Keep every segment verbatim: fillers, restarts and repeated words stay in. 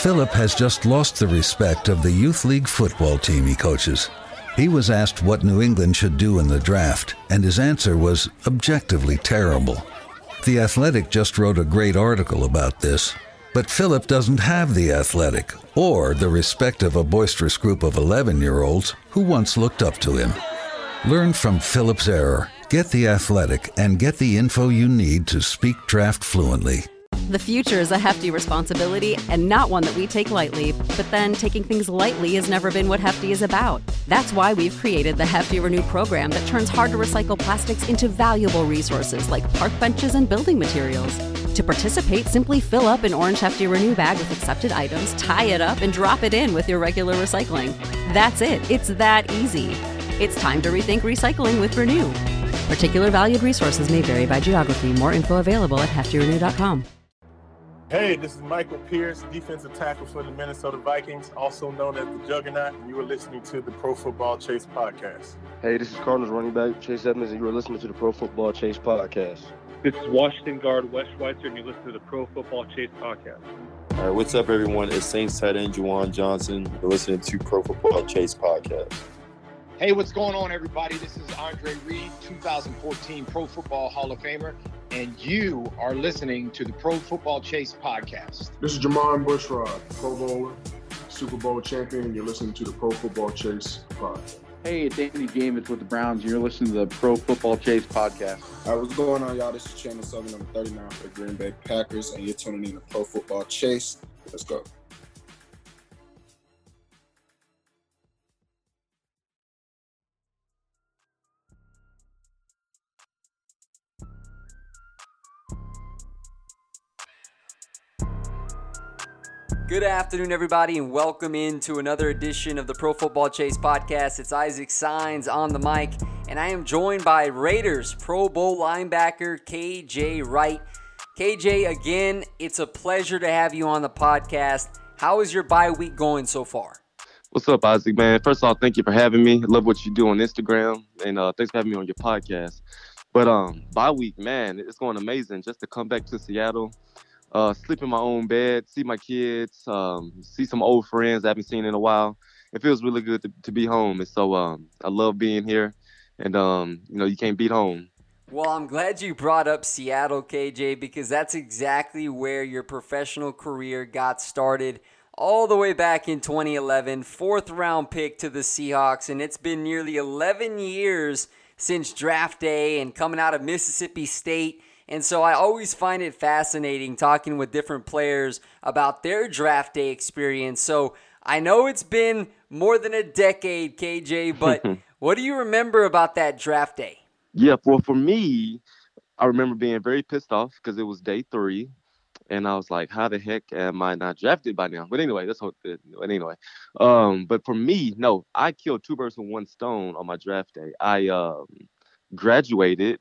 Philip has just lost the respect of the youth league football team he coaches. He was asked what New England should do in the draft, and his answer was objectively terrible. The Athletic just wrote a great article about this, but Philip doesn't have the Athletic or the respect of a boisterous group of eleven-year-olds who once looked up to him. Learn from Philip's error, get the Athletic, and get the info you need to speak draft fluently. The future is a hefty responsibility and not one that we take lightly, but then taking things lightly has never been what Hefty is about. That's why we've created the Hefty Renew program that turns hard-to-recycle plastics into valuable resources like park benches and building materials. To participate, simply fill up an orange Hefty Renew bag with accepted items, tie it up, and drop it in with your regular recycling. That's it. It's that easy. It's time to rethink recycling with Renew. Particular valued resources may vary by geography. More info available at hefty renew dot com. Hey, this is Michael Pierce, defensive tackle for the Minnesota Vikings, also known as the Juggernaut, and you are listening to the Pro Football Chase podcast. Hey, this is Cardinals running back Chase Edmonds, and you are listening to the Pro Football Chase podcast. This is Washington guard Wes Schweitzer, and you listen to the Pro Football Chase podcast. All right, what's up, everyone? It's Saints tight end Juwan Johnson. You're listening to Pro Football Chase podcast. Hey, what's going on, everybody? This is Andre Reed, two thousand fourteen Pro Football Hall of Famer, and you are listening to the Pro Football Chase podcast. This is Jamon Bushrod, Pro Bowler, Super Bowl champion, and you're listening to the Pro Football Chase podcast. Hey, it's Anthony James with the Browns, and you're listening to the Pro Football Chase podcast. All right, what's going on, y'all? This is Chandler Sullivan, number thirty-nine for the Green Bay Packers, and you're tuning in to Pro Football Chase. Let's go. Good afternoon, everybody, and welcome into another edition of the Pro Football Chase podcast. It's Isaac Signs on the mic, and I am joined by Raiders Pro Bowl linebacker K J Wright. K J, again, it's a pleasure to have you on the podcast. How is your bye week going so far? What's up, Isaac, man? First of all, thank you for having me. I love what you do on Instagram, and uh, thanks for having me on your podcast. But um, bye week, man, it's going amazing. Just to come back to Seattle, Uh, sleep in my own bed, see my kids, um, see some old friends I haven't seen in a while. It feels really good to, to be home. And so um, I love being here. And, um, you know, you can't beat home. Well, I'm glad you brought up Seattle, K J, because that's exactly where your professional career got started all the way back in twenty eleven. Fourth round pick to the Seahawks. And it's been nearly eleven years since draft day and coming out of Mississippi State. And so I always find it fascinating talking with different players about their draft day experience. So I know it's been more than a decade, K J, but what do you remember about that draft day? Yeah, well, for me, I remember being very pissed off because it was day three. And I was like, how the heck am I not drafted by now? But anyway, that's what, anyway. Um, but for me, no, I killed two birds with one stone on my draft day. I um, graduated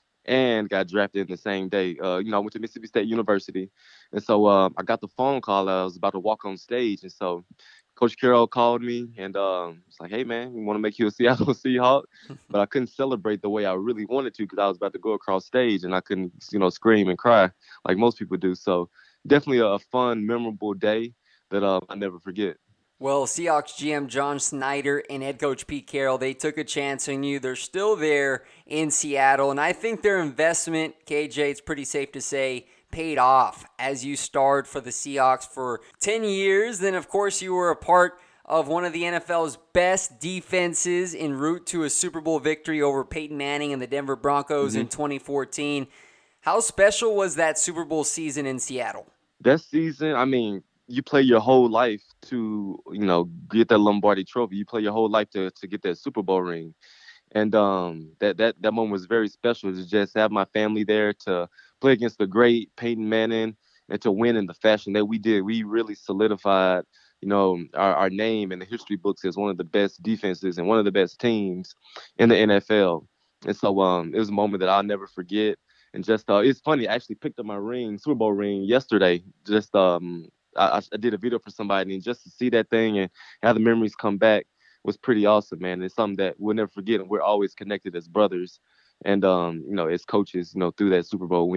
and got drafted in the same day. Uh, you know, I went to Mississippi State University. And so uh, I got the phone call. I was about to walk on stage. And so Coach Carroll called me and um, was like, hey, man, we want to make you a Seattle Seahawk. But I couldn't celebrate the way I really wanted to because I was about to go across stage and I couldn't, you know, scream and cry like most people do. So definitely a fun, memorable day that uh, I never forget. Well, Seahawks G M John Snyder and head coach Pete Carroll, they took a chance on you. They're still there in Seattle, and I think their investment, K J, it's pretty safe to say, paid off as you starred for the Seahawks for ten years. Then, of course, you were a part of one of the N F L's best defenses en route to a Super Bowl victory over Peyton Manning and the Denver Broncos mm-hmm. in twenty fourteen. How special was that Super Bowl season in Seattle? That season, I mean, you play your whole life to, you know, get that Lombardi trophy. You play your whole life to, to get that Super Bowl ring. And um, that, that, that moment was very special to just have my family there to play against the great Peyton Manning and to win in the fashion that we did. We really solidified, you know, our, our name in the history books as one of the best defenses and one of the best teams in the N F L. And so um, it was a moment that I'll never forget. And just, uh, it's funny, I actually picked up my ring, Super Bowl ring, yesterday. Just, um, I, I did a video for somebody, and just to see that thing and how the memories come back was pretty awesome, man. It's something that we'll never forget, and we're always connected as brothers and, um, you know, as coaches, you know, through that Super Bowl win.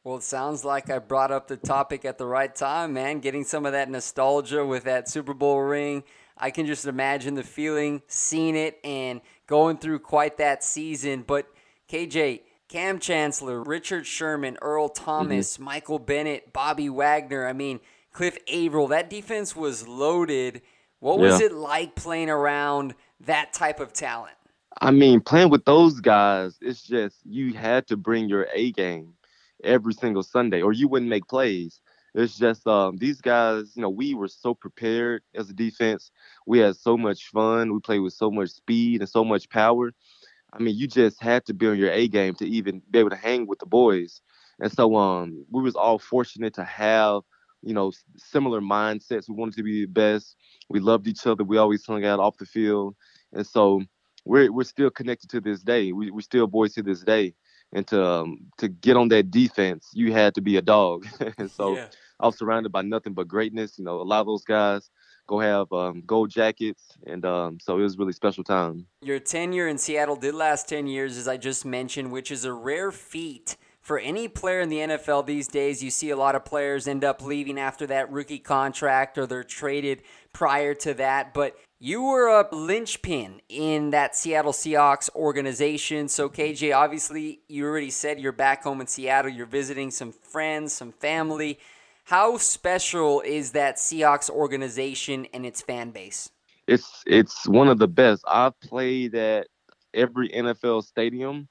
Well, it sounds like I brought up the topic at the right time, man. Getting some of that nostalgia with that Super Bowl ring. I can just imagine the feeling, seeing it, and going through quite that season. But, K J, Cam Chancellor, Richard Sherman, Earl Thomas, mm-hmm. Michael Bennett, Bobby Wagner, I mean, Cliff Averill, that defense was loaded. What was yeah. it like playing around that type of talent? I mean, playing with those guys, it's just you had to bring your A game every single Sunday or you wouldn't make plays. It's just um, these guys, you know, we were so prepared as a defense. We had so much fun. We played with so much speed and so much power. I mean, you just had to be on your A game to even be able to hang with the boys. And so um, we was all fortunate to have, you know, similar mindsets. We wanted to be the best. We loved each other. We always hung out off the field. And so we're we're still connected to this day. We we're still boys to this day. And to um, to get on that defense, you had to be a dog. And so yeah. I was surrounded by nothing but greatness. You know, a lot of those guys go have um, gold jackets. And um, so it was a really special time. Your tenure in Seattle did last ten years, as I just mentioned, which is a rare feat for any player in the N F L these days. You see a lot of players end up leaving after that rookie contract or they're traded prior to that. But you were a linchpin in that Seattle Seahawks organization. So, K J, obviously, you already said you're back home in Seattle. You're visiting some friends, some family. How special is that Seahawks organization and its fan base? It's it's one of the best. I've played at every N F L stadium,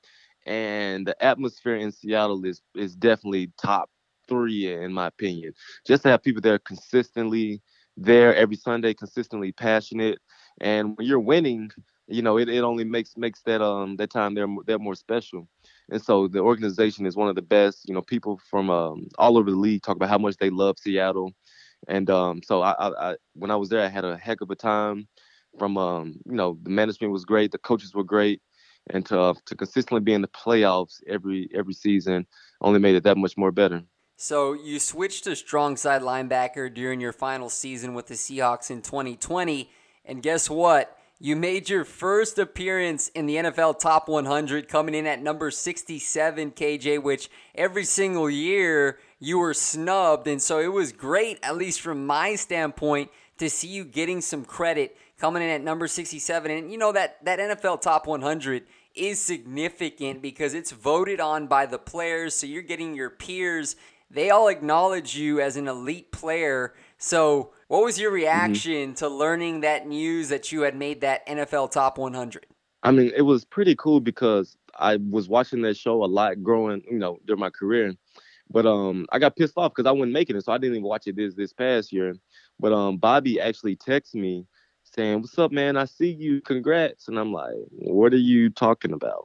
and the atmosphere in Seattle is is definitely top three in my opinion. Just to have people there consistently there every Sunday, consistently passionate, and when you're winning, you know, it, it only makes makes that um that time there that more special. And so the organization is one of the best. You know, people from um, all over the league talk about how much they love Seattle, and um, so I, I, I when I was there, I had a heck of a time. From um, you know, the management was great, the coaches were great, and to uh, to consistently be in the playoffs every every season only made it that much more better. So you switched to strong side linebacker during your final season with the Seahawks in twenty twenty, and guess what? You made your first appearance in the N F L Top one hundred, coming in at number sixty-seven, K J, which every single year you were snubbed, and so it was great, at least from my standpoint, to see you getting some credit coming in at number sixty-seven. And you know that, that N F L Top one hundred is significant because it's voted on by the players, so you're getting your peers. They all acknowledge you as an elite player. So what was your reaction mm-hmm. to learning that news that you had made that N F L Top one hundred? I mean, it was pretty cool because I was watching that show a lot growing, you know, during my career. But um, I got pissed off because I wasn't making it, so I didn't even watch it this this past year. But um, Bobby actually texted me saying, "What's up, man? I see you. Congrats." And I'm like, "What are you talking about?"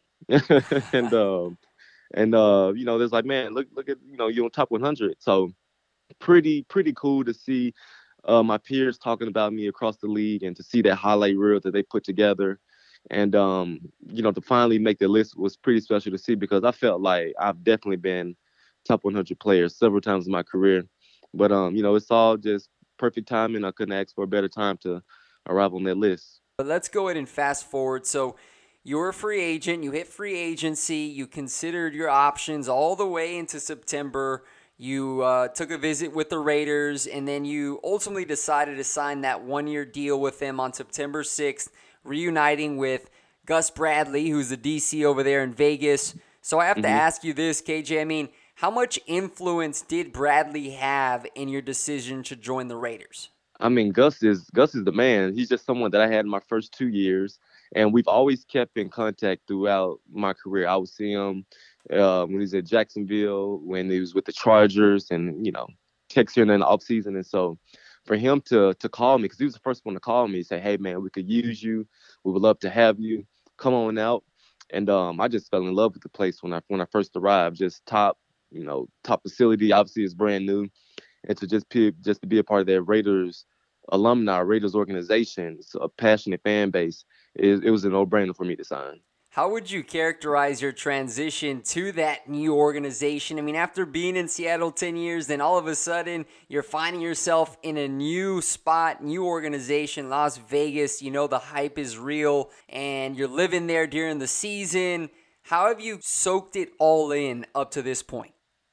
and um, and uh, you know, there's like, man, look look at you know, you're on top one hundred. So pretty pretty cool to see uh, my peers talking about me across the league and to see that highlight reel that they put together. And, um, you know, to finally make the list was pretty special to see because I felt like I've definitely been top one hundred players several times in my career. But, um, you know, it's all just perfect timing. I couldn't ask for a better time to arrive on that list. But let's go ahead and fast forward. So you're a free agent. You hit free agency. You considered your options all the way into September. You uh, took a visit with the Raiders, and then you ultimately decided to sign that one-year deal with them on September sixth, reuniting with Gus Bradley, who's the D C over there in Vegas. So I have mm-hmm. to ask you this, K J. I mean, how much influence did Bradley have in your decision to join the Raiders? I mean, Gus is Gus is the man. He's just someone that I had in my first two years, and we've always kept in contact throughout my career. I would see him uh, when he was at Jacksonville, when he was with the Chargers, and, you know, text here in the offseason. And so for him to to call me, because he was the first one to call me, say, "Hey, man, we could use you. We would love to have you. Come on out." And um, I just fell in love with the place when I when I first arrived. Just top, you know, top facility. Obviously, it's brand new. And to just be, just to be a part of that Raiders alumni, Raiders organization, a passionate fan base, it, it was a no-brainer for me to sign. How would you characterize your transition to that new organization? I mean, after being in Seattle ten years, then all of a sudden you're finding yourself in a new spot, new organization, Las Vegas. You know the hype is real, and you're living there during the season. How have you soaked it all in up to this point?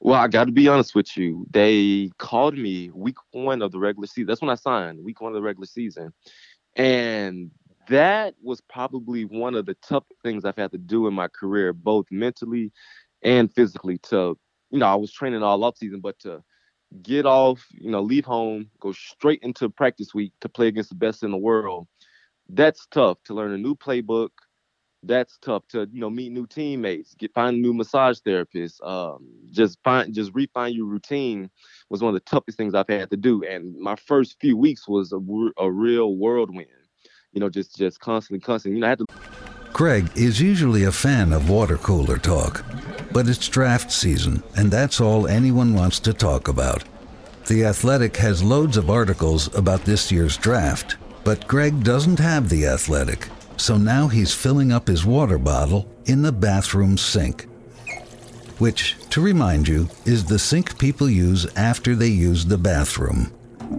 Well, I got to be honest with you. They called me week one of the regular season. That's when I signed, week one of the regular season. And that was probably one of the toughest things I've had to do in my career, both mentally and physically. To, you know, I was training all off season, but to get off, you know, leave home, go straight into practice week to play against the best in the world, that's tough. To learn a new playbook, that's tough. To, you know, meet new teammates, get find a new massage therapist, um, just find just refine your routine was one of the toughest things I've had to do. And my first few weeks was a, a real whirlwind. You know, just just constantly, constantly. You know, I had to. Greg is usually a fan of water cooler talk, but it's draft season, and that's all anyone wants to talk about. The Athletic has loads of articles about this year's draft, but Greg doesn't have The Athletic, so now he's filling up his water bottle in the bathroom sink, which, to remind you, is the sink people use after they use the bathroom.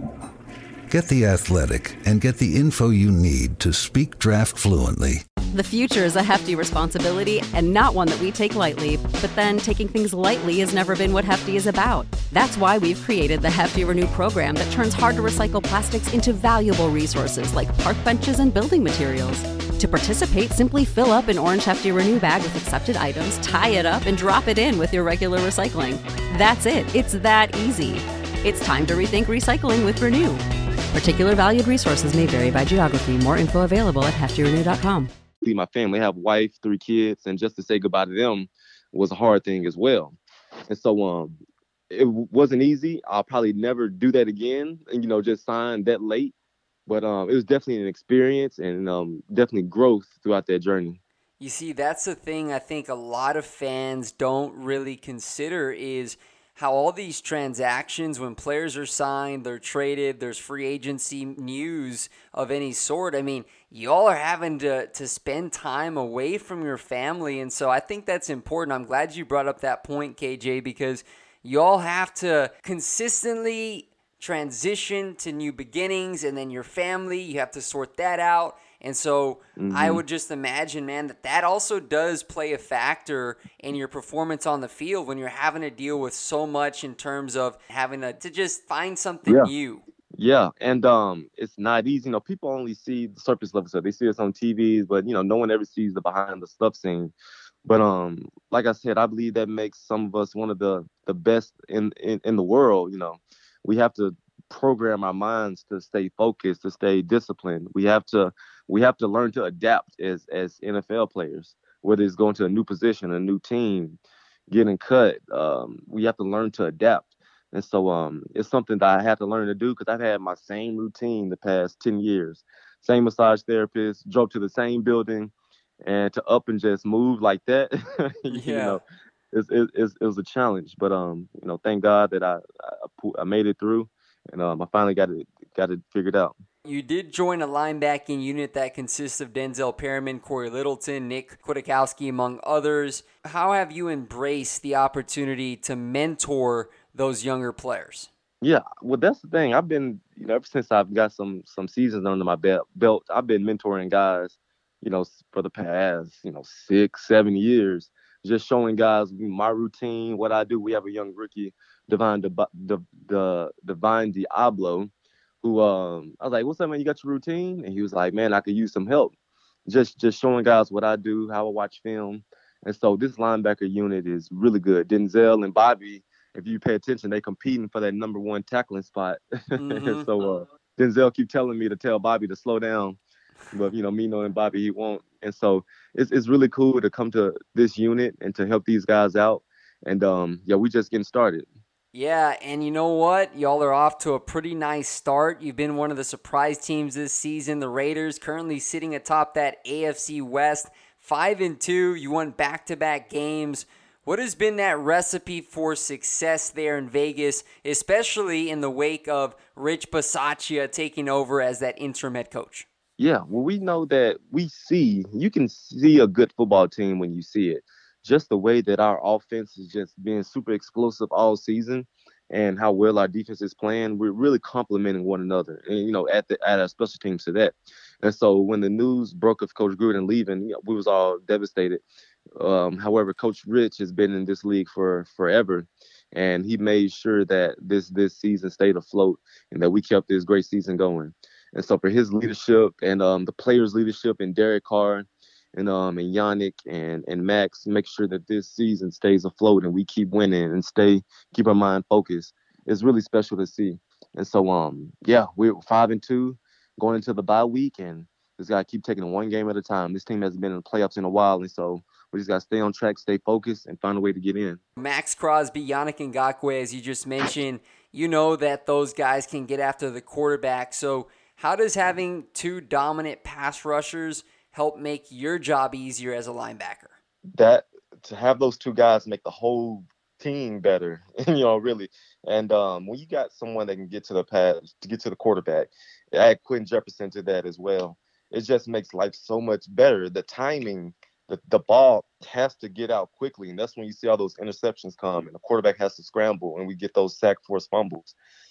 Get The Athletic and get the info you need to speak draft fluently. The future is a hefty responsibility and not one that we take lightly, but then taking things lightly has never been what Hefty is about. That's why we've created the Hefty Renew program that turns hard-to-recycle plastics into valuable resources like park benches and building materials. To participate, simply fill up an orange Hefty Renew bag with accepted items, tie it up, and drop it in with your regular recycling. That's it. It's that easy. It's time to rethink recycling with Renew. Particular valued resources may vary by geography. More info available at hefty renew dot com. My family, I have a wife, three kids, and just to say goodbye to them was a hard thing as well. And so um, it wasn't easy. I'll probably never do that again, and, you know, just sign that late. But um, it was definitely an experience and um, definitely growth throughout that journey. You see, that's the thing I think a lot of fans don't really consider is how all these transactions, when players are signed, they're traded, there's free agency news of any sort. I mean, y'all are having to, to spend time away from your family. And so I think that's important. I'm glad you brought up that point, K J, because y'all have to consistently transition to new beginnings, and then your family, you have to sort that out. And so mm-hmm. I would just imagine, man, that that also does play a factor in your performance on the field when you're having to deal with so much in terms of having to, to just find something yeah. new. Yeah, and um, it's not easy. You know, people only see the surface level stuff. They see us on T Vs, but, you know, no one ever sees the behind the stuff scene. But um, like I said, I believe that makes some of us one of the, the best in, in, in the world. You know, we have to program our minds to stay focused, to stay disciplined. We have to we have to learn to adapt as as N F L players, whether it's going to a new position, a new team, getting cut. Um, we have to learn to adapt. And so um, it's something that I had to learn to do because I've had my same routine the past ten years. Same massage therapist, drove to the same building, and to up and just move like that, you yeah. know, it's, it's, it was a challenge. But, um, you know, thank God that I, I, I made it through. And um, I finally got it got it figured out. You did join a linebacking unit that consists of Denzel Perryman, Corey Littleton, Nick Kwiatkowski, among others. How have you embraced the opportunity to mentor those younger players? Yeah, well, that's the thing. I've been, you know, ever since I've got some some seasons under my belt, belt I've been mentoring guys, you know, for the past, you know, six, seven years, just showing guys my routine, what I do. We have a young rookie, Divine the the the Divine Diablo, who um I was like, "What's up, man? You got your routine?" And he was like, "Man, I could use some help." Just just showing guys what I do, how I watch film, and so this linebacker unit is really good. Denzel and Bobby, if you pay attention, they competing for that number one tackling spot. Mm-hmm. so uh, Denzel keep telling me to tell Bobby to slow down, but you know, me knowing Bobby, he won't. And so it's it's really cool to come to this unit and to help these guys out. And um yeah, we just getting started. Yeah, and you know what? Y'all are off to a pretty nice start. You've been one of the surprise teams this season. The Raiders currently sitting atop that A F C West, five and two. You won back-to-back games. What has been that recipe for success there in Vegas, especially in the wake of Rich Bisaccia taking over as that interim head coach? Yeah, well, we know that we see, you can see a good football team when you see it. Just the way that our offense is just being super explosive all season and how well our defense is playing, we're really complementing one another, and, you know, at the at our special teams to that. And so when the news broke of Coach Gruden leaving, you know, we was all devastated. Um, however, Coach Rich has been in this league for forever, And he made sure that this this season stayed afloat and that we kept this great season going. And so for his leadership and um, the players' leadership and Derek Carr and um and Yannick and and Max, make sure that this season stays afloat and we keep winning and stay keep our mind focused. It's really special to see. And so um yeah, we're five and two going into the bye week, and just gotta keep taking it one game at a time. This team hasn't been in the playoffs in a while, and so we just gotta stay on track, stay focused, and find a way to get in. Max Crosby, Yannick Ngakoue, as you just mentioned, you know that those guys can get after the quarterback. So how does having two dominant pass rushers help make your job easier as a linebacker? That to have those two guys make the whole team better, you know, really. And um, when you got someone that can get to the pass, to get to the quarterback, add Quentin Jefferson to that as well, it just makes life so much better. The timing, the, the ball has to get out quickly, and that's when you see all those interceptions come, and the quarterback has to scramble, and we get those sack force fumbles.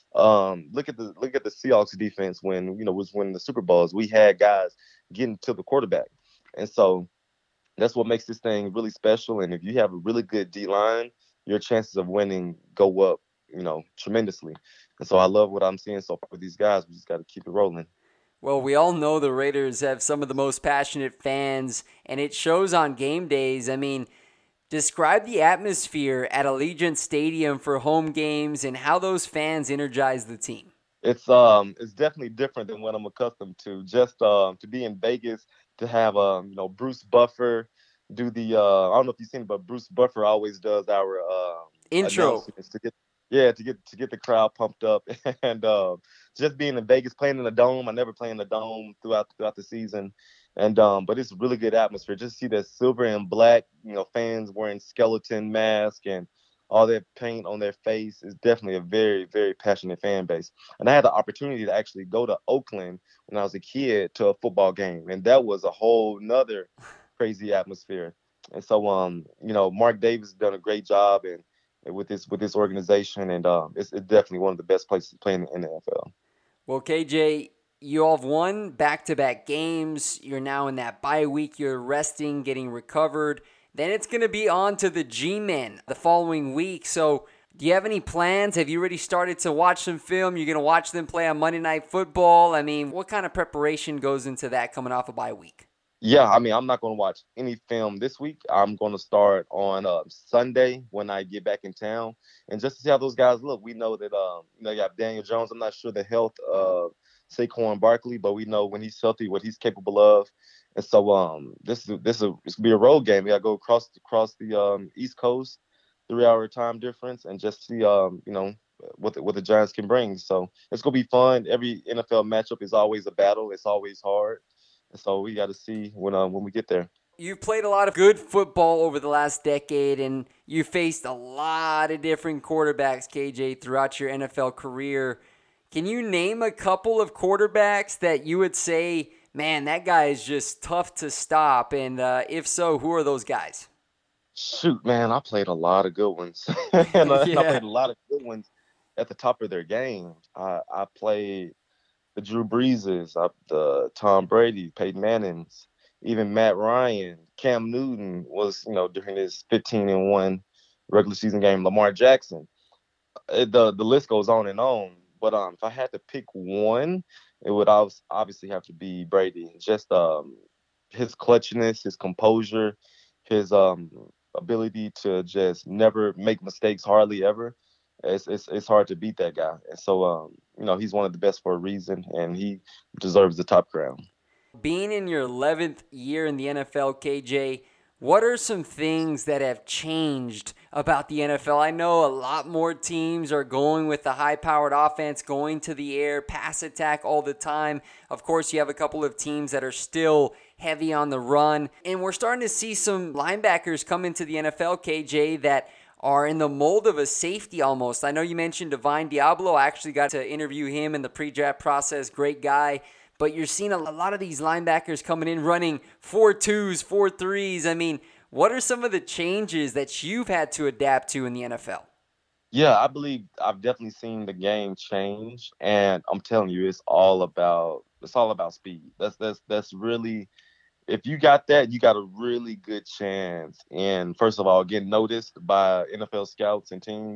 Um, look at the look at the Seahawks defense when you know was winning the Super Bowls. We had guys getting to the quarterback, and so that's what makes this thing really special. And if you have a really good D line, your chances of winning go up, you know, tremendously. And so I love what I'm seeing so far with these guys. We just got to keep it rolling. Well, we all know the Raiders have some of the most passionate fans, and it shows on game days. I mean, describe the atmosphere at Allegiant Stadium for home games and how those fans energize the team. It's um, it's definitely different than what I'm accustomed to. Just um, to be in Vegas, to have um, you know, Bruce Buffer do the uh, I don't know if you've seen it, but Bruce Buffer always does our uh, intro to get yeah to get to get the crowd pumped up, and uh, just being in Vegas, playing in the dome. I never played in the dome throughout throughout the season. And um, but it's a really good atmosphere. Just see that silver and black, you know, fans wearing skeleton masks and all that paint on their face. Is definitely a very, very passionate fan base. And I had the opportunity to actually go to Oakland when I was a kid to a football game, and that was a whole nother crazy atmosphere. And so, um, you know, Mark Davis has done a great job and, and with this with this organization, and um, it's, it's definitely one of the best places to play in the N F L. Well, K J, you all have won back-to-back games. You're now in that bye week. You're resting, getting recovered. Then it's going to be on to the G-Men the following week. So do you have any plans? Have you already started to watch some film? You're going to watch them play on Monday Night Football? I mean, what kind of preparation goes into that coming off a bye week? Yeah, I mean, I'm not going to watch any film this week. I'm going to start on uh, Sunday when I get back in town. And just to see how those guys look, we know that, um, you know, you have Daniel Jones. I'm not sure the health of Saquon Barkley, but we know when he's healthy, what he's capable of. And so um, this is this is it's gonna be a road game. We gotta go across across the um, East Coast, three-hour time difference, and just see um, you know what the, what the Giants can bring. So it's gonna be fun. Every N F L matchup is always a battle. It's always hard, and so we got to see when uh, when we get there. You've played a lot of good football over the last decade, and you faced a lot of different quarterbacks, K J, throughout your N F L career. Can you name a couple of quarterbacks that you would say, man, that guy is just tough to stop? And uh, if so, who are those guys? Shoot, man, I played a lot of good ones. and uh, yeah. I played a lot of good ones at the top of their game. I, I played the Drew Breeses, I, the Tom Brady, Peyton Mannings, even Matt Ryan. Cam Newton was, you know, during his fifteen and one regular season game. Lamar Jackson. It, the the list goes on and on. But um, if I had to pick one, it would obviously have to be Brady. Just um, his clutchness, his composure, his um, ability to just never make mistakes, hardly ever. It's, it's it's hard to beat that guy. And so, um, you know, he's one of the best for a reason, and he deserves the top crown. Being in your eleventh year in the N F L, K J, what are some things that have changed about the N F L? I know a lot more teams are going with the high-powered offense, going to the air, pass attack all the time. Of course, you have a couple of teams that are still heavy on the run. And we're starting to see some linebackers come into the N F L, K J, that are in the mold of a safety almost. I know you mentioned Divine Diablo. I actually got to interview him in the pre-draft process. Great guy. But you're seeing a lot of these linebackers coming in running four twos, four threes. I mean, what are some of the changes that you've had to adapt to in the N F L? Yeah, I believe I've definitely seen the game change, and I'm telling you, it's all about it's all about speed. That's that's that's really, if you got that, you got a really good chance in, first of all, getting noticed by N F L scouts and teams,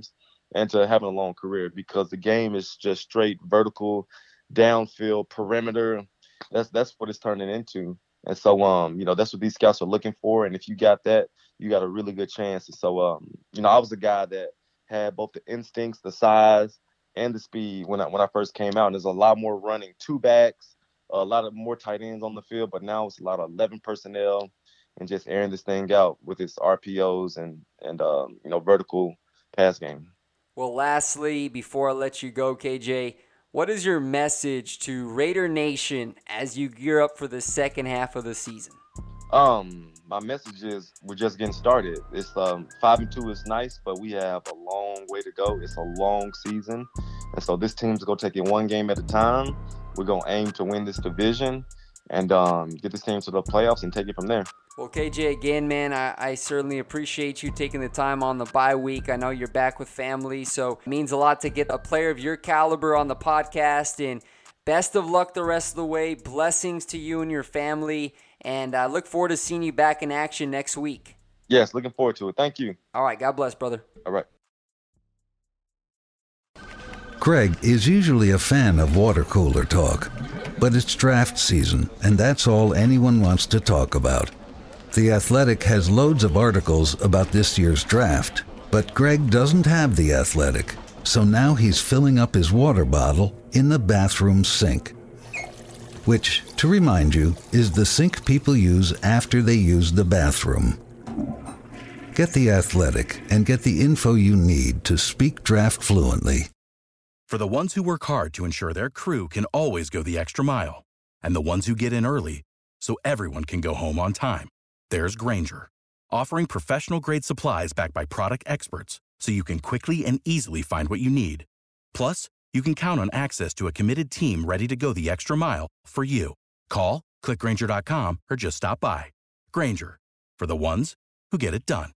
and to having a long career, because the game is just straight vertical, downfield, perimeter. That's that's what it's turning into. And so, um, you know, that's what these scouts are looking for. And if you got that, you got a really good chance. And so, um, you know, I was a guy that had both the instincts, the size, and the speed when I when I first came out. And there's a lot more running two backs, a lot of more tight ends on the field, but now it's a lot of eleven personnel and just airing this thing out with its R P Os and and um, you know, vertical pass game. Well, lastly, before I let you go, K J, what is your message to Raider Nation as you gear up for the second half of the season? Um, my message is we're just getting started. It's um five and two is nice, but we have a long way to go. It's a long season, and so this team's gonna take it one game at a time. We're gonna aim to win this division and um get this team to the playoffs and take it from there. Well, K J, again, man, I, I certainly appreciate you taking the time on the bye week. I know you're back with family, so it means a lot to get a player of your caliber on the podcast. And best of luck the rest of the way. Blessings to you and your family. And I look forward to seeing you back in action next week. Yes, looking forward to it. Thank you. All right, God bless, brother. All right. Craig is usually a fan of water cooler talk, but it's draft season, and that's all anyone wants to talk about. The Athletic has loads of articles about this year's draft, but Greg doesn't have The Athletic, so now he's filling up his water bottle in the bathroom sink. Which, to remind you, is the sink people use after they use the bathroom. Get The Athletic and get the info you need to speak draft fluently. For the ones who work hard to ensure their crew can always go the extra mile, and the ones who get in early so everyone can go home on time, there's Grainger, offering professional-grade supplies backed by product experts so you can quickly and easily find what you need. Plus, you can count on access to a committed team ready to go the extra mile for you. Call, click Grainger dot com, or just stop by. Grainger, for the ones who get it done.